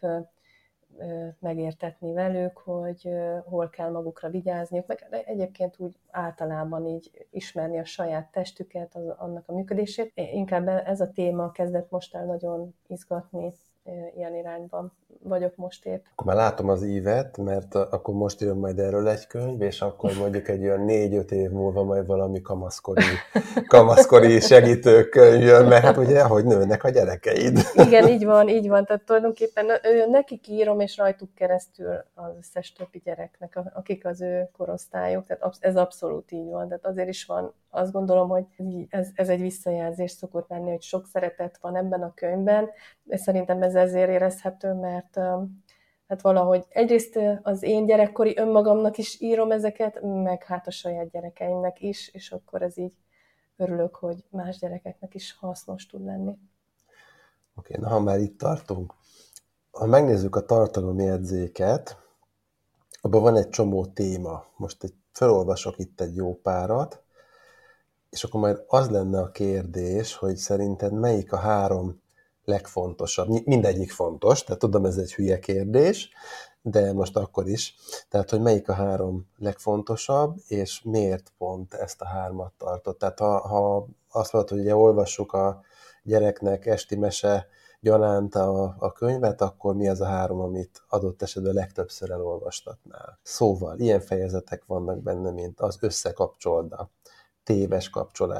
megértetni velük, hogy hol kell magukra vigyázniuk, meg egyébként úgy általában így ismerni a saját testüket, az, annak a működését. Inkább ez a téma kezdett most el nagyon izgatni, ilyen irányban vagyok most épp. Akkor már látom az ívet, mert akkor most jön majd erről egy könyv, és akkor mondjuk egy olyan négy-öt év múlva majd valami kamaszkori, kamaszkori segítőkönyv jön, mert hát ugye, hogy nőnek a gyerekeid. Igen, így van, így van. Tehát tulajdonképpen nekik írom, és rajtuk keresztül az összes többi gyereknek, akik az ő korosztályok. Tehát ez abszolút így van. Tehát azért is van, azt gondolom, hogy ez, ez egy visszajelzés szokott lenni, hogy sok szeretet van ebben a könyvben, és szerintem ez ezért érezhető, mert hát valahogy egyrészt az én gyerekkori önmagamnak is írom ezeket, meg hát a saját gyerekeimnek is, és akkor ez így örülök, hogy más gyerekeknek is hasznos tud lenni. Oké, na ha már itt tartunk, ha megnézzük a tartalomjegyzéket, abban van egy csomó téma. Most egy, felolvasok itt egy jó párat, és akkor majd az lenne a kérdés, hogy szerinted melyik a három legfontosabb. Mindegyik fontos, tehát tudom, ez egy hülye kérdés, de most akkor is. Tehát, hogy melyik a három legfontosabb, és miért pont ezt a hármat tartott. Tehát, ha, ha azt mondod, hogy ugye olvassuk a gyereknek esti mese gyanánt a, a könyvet, akkor mi az a három, amit adott esetben legtöbbször elolvastatnál. Szóval, ilyen fejezetek vannak benne, mint az összekapcsolda, téves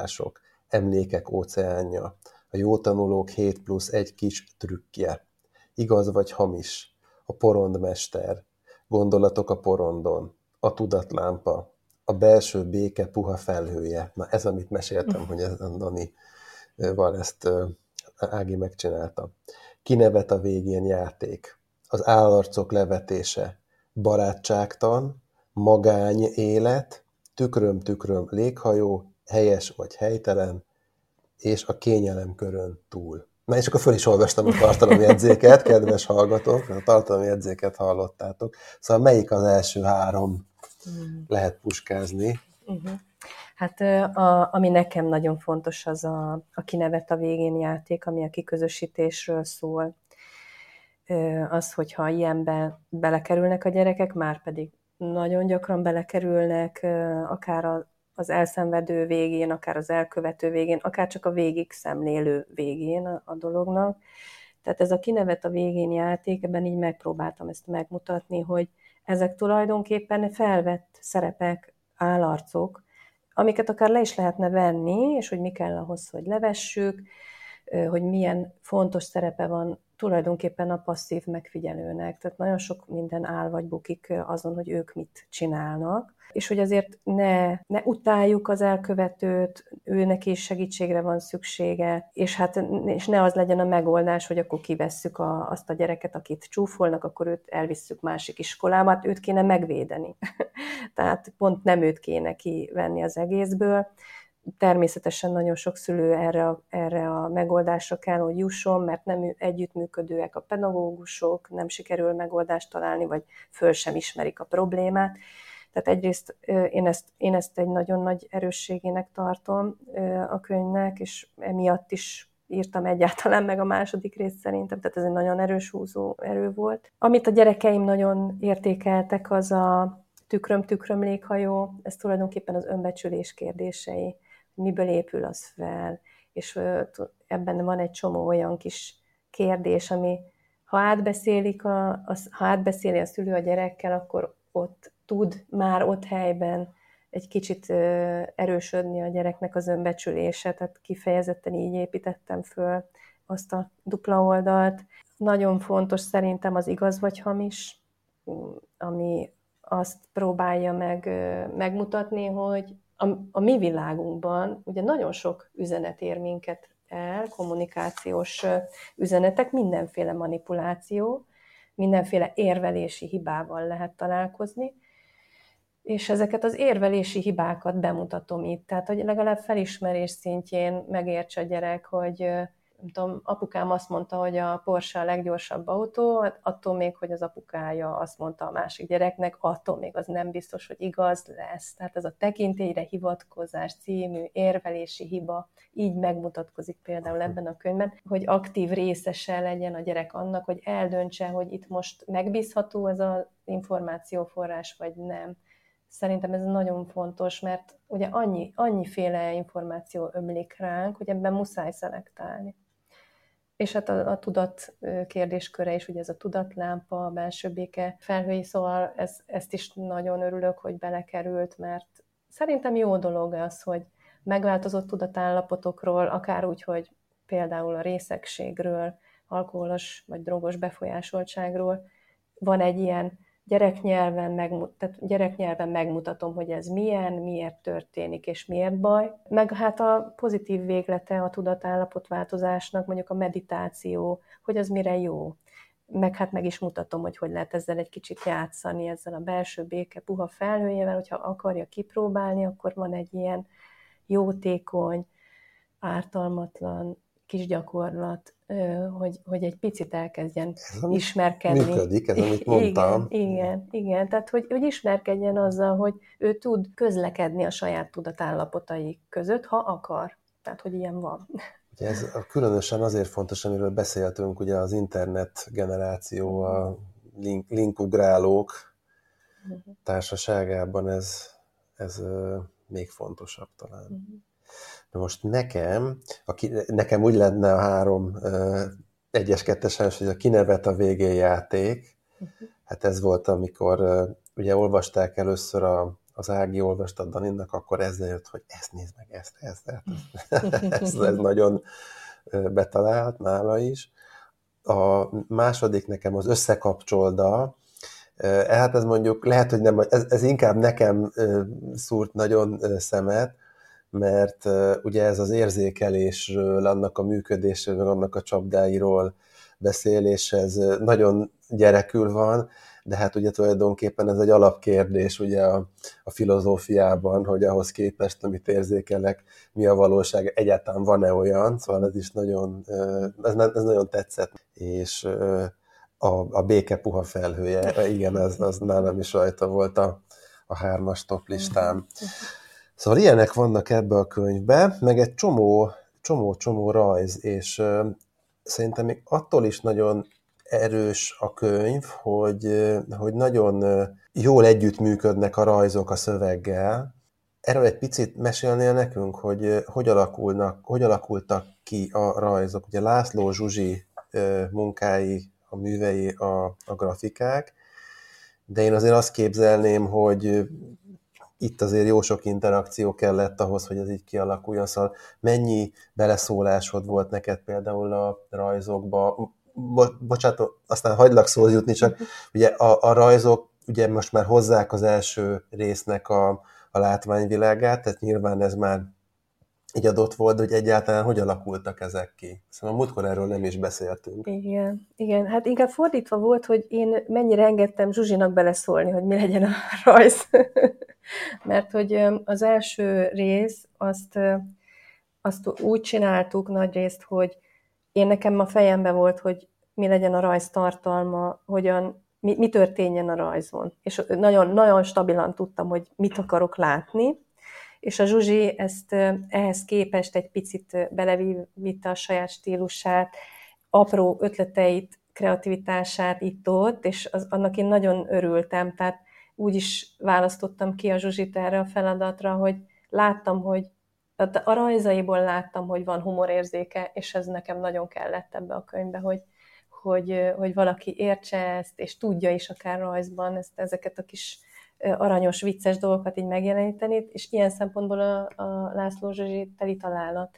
kapcsolások, emlékek óceánja, a jó tanulók hét plusz egy kis trükkje, igaz vagy hamis, a porondmester, gondolatok a porondon, a tudatlámpa, a belső béke puha felhője. Na ez, amit meséltem, hogy ez Dani van, ezt Ági megcsinálta. Kinevet a végén játék, az állarcok levetése, barátságtan, magány élet, tükröm, tükröm, léghajó, helyes vagy helytelen, és a kényelem körön túl. Na és akkor föl is olvastam a tartalomjegyzéket, kedves hallgatók, a tartalomjegyzéket hallottátok. Szóval melyik az első három lehet puskázni? Uh-huh. Hát a, ami nekem nagyon fontos, az a, a kinevet a végén játék, ami a kiközösítésről szól. Az, hogyha ilyenbe belekerülnek a gyerekek, már pedig nagyon gyakran belekerülnek, akár a az elszenvedő végén, akár az elkövető végén, akár csak a végig szemlélő végén a, a dolognak. Tehát ez a kinevet a végén játék, ebben így megpróbáltam ezt megmutatni, hogy ezek tulajdonképpen felvett szerepek, állarcok, amiket akár le is lehetne venni, és hogy mi kell ahhoz, hogy levessük, hogy milyen fontos szerepe van tulajdonképpen a passzív megfigyelőnek. Tehát nagyon sok minden áll vagy bukik azon, hogy ők mit csinálnak. És hogy azért ne, ne utáljuk az elkövetőt, őnek is segítségre van szüksége, és, hát, és ne az legyen a megoldás, hogy akkor kivesszük a, azt a gyereket, akit csúfolnak, akkor őt elvisszük másik iskolába, hát őt kéne megvédeni. Tehát pont nem őt kéne kivenni az egészből. Természetesen nagyon sok szülő erre a, erre a megoldásra kell, hogy jusson, mert nem együttműködőek a pedagógusok, nem sikerül megoldást találni, vagy föl sem ismerik a problémát. Tehát egyrészt én ezt, én ezt egy nagyon nagy erősségének tartom a könyvnek, és emiatt is írtam egyáltalán meg a második részt szerintem, tehát ez egy nagyon erős húzó erő volt. Amit a gyerekeim nagyon értékeltek, az a tükröm, tükröm léghajó, ez tulajdonképpen az önbecsülés kérdései, miből épül az fel, és ebben van egy csomó olyan kis kérdés, ami ha átbeszélik a, az, ha átbeszéli a szülő a gyerekkel, akkor ott tud már ott helyben egy kicsit erősödni a gyereknek az önbecsülése, tehát kifejezetten így építettem föl azt a dupla oldalt. Nagyon fontos szerintem az igaz vagy hamis, ami azt próbálja meg, megmutatni, hogy a, a mi világunkban ugye nagyon sok üzenet ér minket el, kommunikációs üzenetek, mindenféle manipuláció, mindenféle érvelési hibával lehet találkozni, és ezeket az érvelési hibákat bemutatom itt. Tehát, hogy legalább felismerés szintjén megértse a gyerek, hogy nem tudom, apukám azt mondta, hogy a Porsche a leggyorsabb autó, attól még, hogy az apukája azt mondta a másik gyereknek, attól még az nem biztos, hogy igaz lesz. Tehát ez a tekintélyre hivatkozás című érvelési hiba így megmutatkozik például ebben a könyvben, hogy aktív részese legyen a gyerek annak, hogy eldöntse, hogy itt most megbízható ez az információforrás, vagy nem. Szerintem ez nagyon fontos, mert ugye annyi, annyiféle információ ömlik ránk, hogy ebben muszáj szelektálni. És hát a, a tudat kérdésköre is, ugye ez a tudatlámpa, a belső béke felhői, szóval ez, ezt is nagyon örülök, hogy belekerült, mert szerintem jó dolog az, hogy megváltozott tudatállapotokról, akár úgy, hogy például a részegségről, alkoholos vagy drogos befolyásoltságról van egy ilyen Gyereknyelven, megmut- tehát gyereknyelven megmutatom, hogy ez milyen, miért történik, és miért baj. Meg hát a pozitív véglete a tudatállapotváltozásnak, mondjuk a meditáció, hogy az mire jó. Meg hát meg is mutatom, hogy hogy lehet ezzel egy kicsit játszani, ezzel a belső béke puha felhőjével, hogyha akarja kipróbálni, akkor van egy ilyen jótékony, ártalmatlan kis gyakorlat, hogy, hogy egy picit elkezdjen ez ismerkedni. Működik, ez amit mondtam. Igen, igen, igen. Tehát, hogy, hogy ismerkedjen azzal, hogy ő tud közlekedni a saját tudatállapotai között, ha akar. Tehát, hogy ilyen van. Ugye ez különösen azért fontos, amiről beszéltünk, ugye az internet generáció, a link, linkugrálók uh-huh. társaságában ez, ez még fontosabb talán. Uh-huh. De most nekem, aki, nekem úgy lenne a három uh, egyes, kettesen, hogy a kinevet a végén játék, uh-huh. hát ez volt, amikor uh, ugye olvasták először, a, az Ági olvasta Daninnak, akkor ezzel jött, hogy ezt nézd meg, ezt, ezt, ezt. ez, ez nagyon uh, betalált nála is. a második nekem az összekapcsolda. Hát ez mondjuk lehet, hogy nem, ez, ez inkább nekem szúrt nagyon szemet, mert ugye ez az érzékelésről, annak a működésről, annak a csapdáiról beszél, és ez nagyon gyerekül van, de hát ugye tulajdonképpen ez egy alapkérdés ugye a, a filozófiában, hogy ahhoz képest, amit érzékelek, mi a valóság, egyáltalán van-e olyan, szóval ez is nagyon, ez, ez nagyon tetszett, és a, a béke puha felhője, igen, az, az nálam is rajta volt a, a hármas top listám. Szóval ilyenek vannak ebbe a könyvbe, meg egy csomó, csomó, csomó rajz, és uh, szerintem még attól is nagyon erős a könyv, hogy, uh, hogy nagyon uh, jól együttműködnek a rajzok a szöveggel. Erről egy picit mesélnél nekünk, hogy uh, hogy, alakulnak, hogy alakultak ki a rajzok. Ugye László Zsuzsi uh, munkái, a művei, a, a grafikák, de én azért azt képzelném, hogy uh, itt azért jó sok interakció kellett ahhoz, hogy ez így kialakuljon, szóval mennyi beleszólásod volt neked például a rajzokba? Bo- bocsánat, aztán hagylak szóhoz jutni, csak ugye a, a rajzok ugye most már hozzák az első résznek a, a látványvilágát, tehát nyilván ez már így adott volt, hogy egyáltalán hogy alakultak ezek ki. Szóval a múltkor erről nem is beszéltünk. Igen, igen, hát inkább fordítva volt, hogy én mennyire engedtem Zsuzsinak beleszólni, hogy mi legyen a rajz. Mert hogy az első rész, azt, azt úgy csináltuk nagy részt, hogy én nekem a fejemben volt, hogy mi legyen a rajz tartalma, hogyan, mi, mi történjen a rajzon. És nagyon, nagyon stabilan tudtam, hogy mit akarok látni, és a Zsuzsi ezt ehhez képest egy picit belevitte a saját stílusát, apró ötleteit, kreativitását itt-ott, és az, annak én nagyon örültem, tehát úgy is választottam ki a Zsuzsit erre a feladatra, hogy láttam, hogy a rajzaiból láttam, hogy van humorérzéke, és ez nekem nagyon kellett ebbe a könyvbe, hogy, hogy, hogy valaki értse ezt, és tudja is akár rajzban ezt, ezeket a kis aranyos, vicces dolgokat így megjeleníteni, és ilyen szempontból a, a László Zsuzsi teli találat.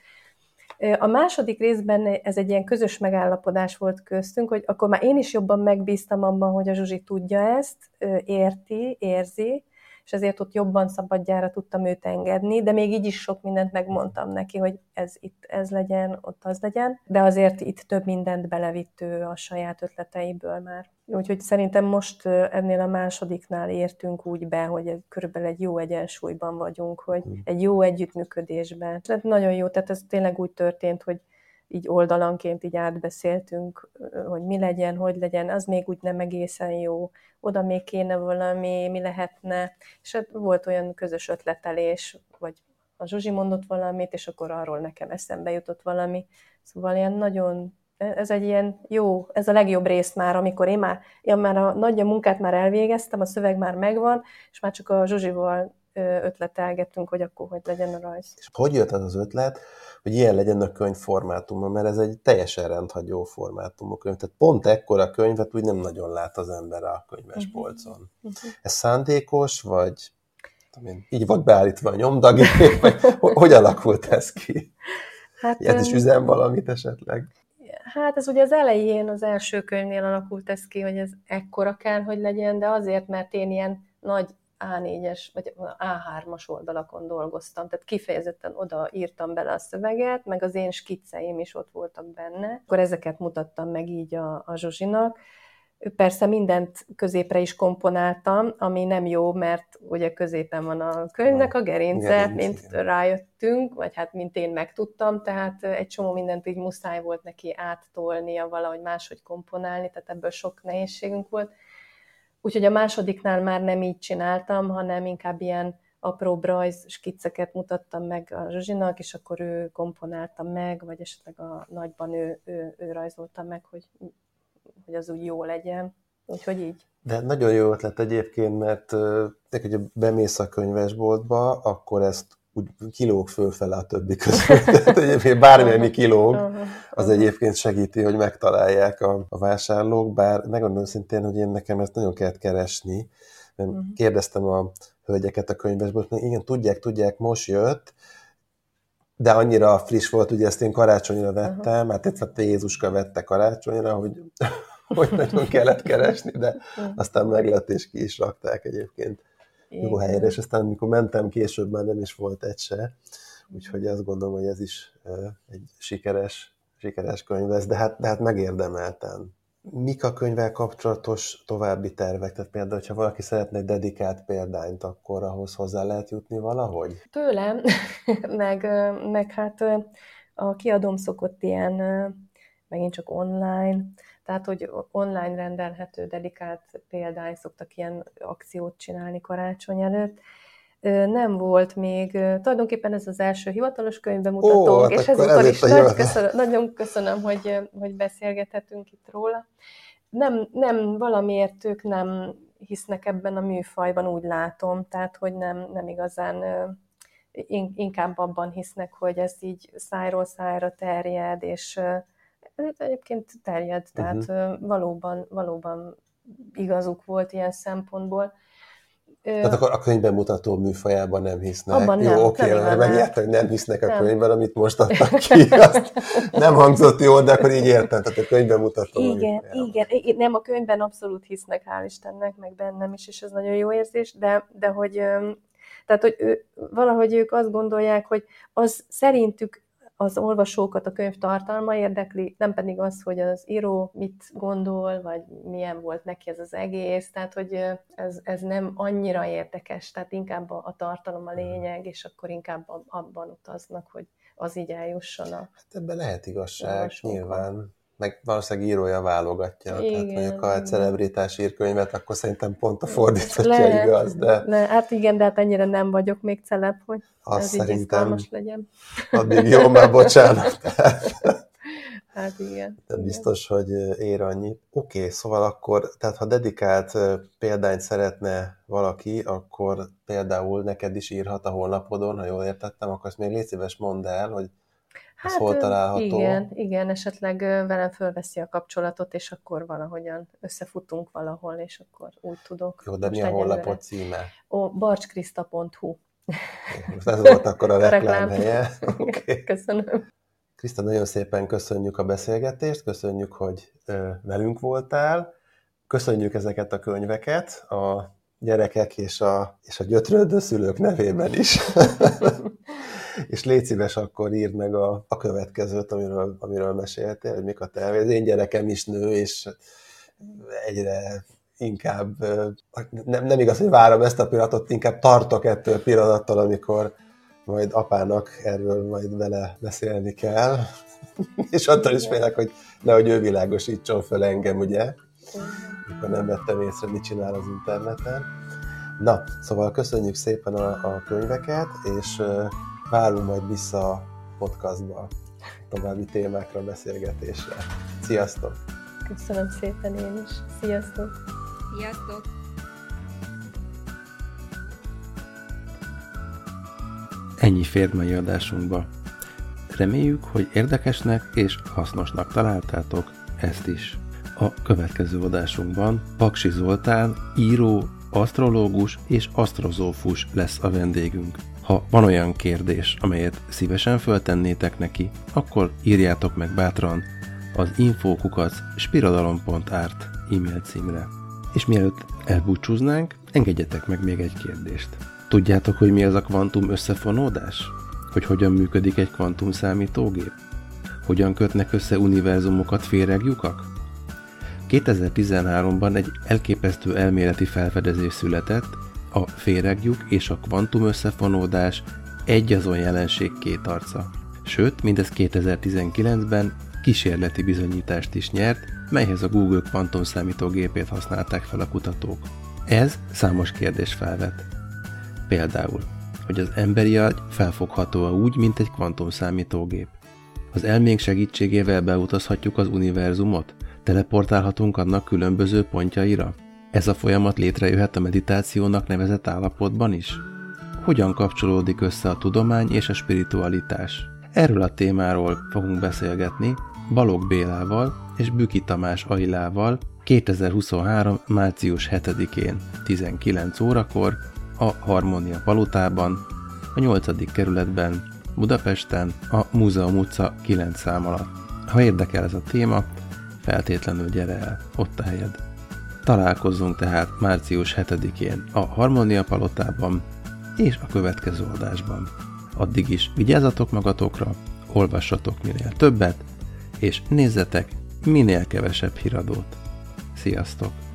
A második részben ez egy ilyen közös megállapodás volt köztünk, hogy akkor már én is jobban megbíztam abban, hogy a Zsuzsi tudja ezt, érti, érzi, és ezért ott jobban szabadjára tudtam őt engedni, de még így is sok mindent megmondtam neki, hogy ez itt ez legyen, ott az legyen, de azért itt több mindent belevitt ő a saját ötleteiből már. Úgyhogy szerintem most ennél a másodiknál értünk úgy be, hogy körülbelül egy jó egyensúlyban vagyunk, hogy egy jó együttműködésben. Tehát nagyon jó, tehát ez tényleg úgy történt, hogy így oldalanként így átbeszéltünk, hogy mi legyen, hogy legyen, az még úgy nem egészen jó, oda még kéne valami, mi lehetne, és hát volt olyan közös ötletelés, vagy a Zsuzsi mondott valamit, és akkor arról nekem eszembe jutott valami, szóval ilyen nagyon, ez egy ilyen jó, ez a legjobb rész már, amikor én már, én már a nagy munkát már elvégeztem, a szöveg már megvan, és már csak a Zsuzsival ötletelgettünk, hogy akkor hogy legyen a rajz. És hogy jött az az ötlet, hogy ilyen legyen a könyv formátuma, mert ez egy teljesen rendhagyó formátumú könyv. Tehát pont ekkora könyvet úgy nem nagyon lát az ember a könyvespolcon. Uh-huh. Ez szándékos, vagy én, így volt beállítva a nyomdagép, vagy hogy alakult ez ki? Hát, ilyet is üzem valamit esetleg? Hát ez ugye az elején, az első könyvnél alakult ez ki, hogy ez ekkora kell, hogy legyen, de azért, mert én ilyen nagy á négyes vagy á hármas oldalakon dolgoztam, tehát kifejezetten oda írtam bele a szöveget, meg az én skicceim is ott voltak benne. Akkor ezeket mutattam meg így a, a Zsuzsinak. Persze mindent középre is komponáltam, ami nem jó, mert ugye középen van a könyvnek a gerince, Gerinc, mint igen. rájöttünk, vagy hát mint én megtudtam, tehát egy csomó mindent így muszáj volt neki áttolnia, valahogy máshogy komponálni, tehát ebből sok nehézségünk volt. Úgyhogy a másodiknál már nem így csináltam, hanem inkább ilyen apró rajz skicceket mutattam meg a Zsuzsinak, és akkor ő komponálta meg, vagy esetleg a nagyban ő, ő, ő rajzolta meg, hogy, hogy az úgy jó legyen. Úgyhogy így. De nagyon jó ötlet egyébként, mert hogyha bemész a könyvesboltba, akkor ezt úgy kilóg fölfele a többi között. Tehát egyébként bármi, ami kilóg, az egyébként segíti, hogy megtalálják a, a vásárlók, bár megmondom szintén, hogy én nekem ezt nagyon kellett keresni, mert uh-huh. kérdeztem a hölgyeket a könyvesboltban, igen, tudják, tudják, most jött, de annyira friss volt, ugye ezt én karácsonyra vettem, hát egyszer Jézuska vette karácsonyra, hogy, hogy nagyon kellett keresni, de aztán meglett és ki is rakták egyébként jó helyre, és aztán amikor mentem később, már nem is volt egy se, úgyhogy azt gondolom, hogy ez is egy sikeres, sikeres könyv lesz, de hát, de hát megérdemeltem. Mik a könyvvel kapcsolatos további tervek? Tehát például, hogyha valaki szeretne egy dedikált példányt, akkor ahhoz hozzá lehet jutni valahogy? Tőlem, meg, meg hát a kiadóm szokott ilyen, megint csak online, tehát, hogy online rendelhető dedikált példány, szoktak ilyen akciót csinálni karácsony előtt. Nem volt még, tulajdonképpen ez az első hivatalos könyvbemutatónk, Ó, hát és ezúttal is nagy köszönöm, nagyon köszönöm, hogy, hogy beszélgethetünk itt róla. Nem, nem, valamiért ők nem hisznek ebben a műfajban, úgy látom, tehát, hogy nem, nem igazán, inkább abban hisznek, hogy ez így szájról szájra terjed, és egyébként terjed, tehát uh-huh. valóban, valóban igazuk volt ilyen szempontból. Tehát akkor a könyvbemutató műfajában nem hisznek. Abban jó, nem, oké, nem megértem, hogy nem hisznek a nem. könyvben, amit most adtak ki. Azt nem hangzott jól, de akkor így értem, tehát a könyvbemutató igen, igen, igen, nem, a könyvben abszolút hisznek, hál' Istennek, meg bennem is, és ez nagyon jó érzés, de, de hogy, tehát, hogy ő, valahogy ők azt gondolják, hogy az szerintük az olvasókat a könyv tartalma érdekli, nem pedig az, hogy az író mit gondol, vagy milyen volt neki ez az egész, tehát hogy ez, ez nem annyira érdekes, tehát inkább a, a tartalom a lényeg, és akkor inkább abban utaznak, hogy az így eljusson a... Hát ebben lehet igazság, nyilván. Meg valószínűleg írója válogatja. Igen, tehát mondjuk, ha egy celebritás ír könyvet, akkor szerintem pont a fordítottja igaz, de... Le, hát igen, de hát ennyire nem vagyok még celeb, hogy azt ez így izgalmas legyen. Addig jó, már bocsánat. Hát igen. De biztos, igen. hogy ér annyit. Oké, okay, szóval akkor, tehát ha dedikált példányt szeretne valaki, akkor például neked is írhat a honlapodon, ha jól értettem, akkor ezt még légy szíves mondd el, hogy hát hol található. Igen, igen, esetleg velem fölveszi a kapcsolatot, és akkor valahogyan összefutunk valahol, és akkor úgy tudok. Jó, de mi a honlapot címe? Ó, barcskrista pont hu. Most ez volt akkor a reklámhelye. Okay. Köszönöm. Kriszta, nagyon szépen köszönjük a beszélgetést, köszönjük, hogy ö, velünk voltál, köszönjük ezeket a könyveket a gyerekek és a, és a gyötrődő szülők nevében is. És légy szíves, akkor írd meg a, a következőt, amiről, amiről meséltél, hogy mik a terve. Az én gyerekem is nő, és egyre inkább, nem, nem igaz, hogy várom ezt a pillanatot, inkább tartok ettől a pillanattól, amikor majd apának erről majd vele beszélni kell. És attól is félek, hogy nehogy ő világosítson fel engem, ugye? Mikor nem vettem észre, mit csinál az interneten. Na, szóval köszönjük szépen a, a könyveket, és várunk majd vissza a podcastba további témákra, beszélgetésre. Sziasztok! Köszönöm szépen én is. Sziasztok! Sziasztok! Ennyi fért mai adásunkba. Reméljük, hogy érdekesnek és hasznosnak találtátok ezt is. A következő adásunkban Paksi Zoltán, író, asztrológus és asztrozófus lesz a vendégünk. Ha van olyan kérdés, amelyet szívesen föltennétek neki, akkor írjátok meg bátran az info kukac spirodalom pont art e-mail címre. És mielőtt elbúcsúznánk, engedjetek meg még egy kérdést. Tudjátok, hogy mi az a kvantum összefonódás? Hogy hogyan működik egy kvantum számítógép? Hogyan kötnek össze univerzumokat féreglyukak? kétezer-tizenháromban egy elképesztő elméleti felfedezés született, a féreglyuk és a kvantum összefonódás egyazon jelenség két arca. Sőt, mindez kétezer-tizenkilencben kísérleti bizonyítást is nyert, melyhez a Google kvantum számítógépét használták fel a kutatók. Ez számos kérdést felvet. Például, hogy az emberi agy felfogható úgy, mint egy kvantum számítógép. Az elménk segítségével beutazhatjuk az univerzumot? Teleportálhatunk annak különböző pontjaira? Ez a folyamat létrejöhet a meditációnak nevezett állapotban is? Hogyan kapcsolódik össze a tudomány és a spiritualitás? Erről a témáról fogunk beszélgetni Balogh Bélával és Büki Tamás Ailával kétezer-huszonhárom. március hetedikén tizenkilenc órakor a Harmónia Palotában, a nyolcadik kerületben, Budapesten, a Múzeum utca kilenc szám alatt. Ha érdekel ez a téma, feltétlenül gyere el, ott a helyed. Találkozzunk tehát március hetedikén a Harmónia Palotában és a következő adásban. Addig is vigyázzatok magatokra, olvassatok minél többet, és nézzetek minél kevesebb híradót. Sziasztok!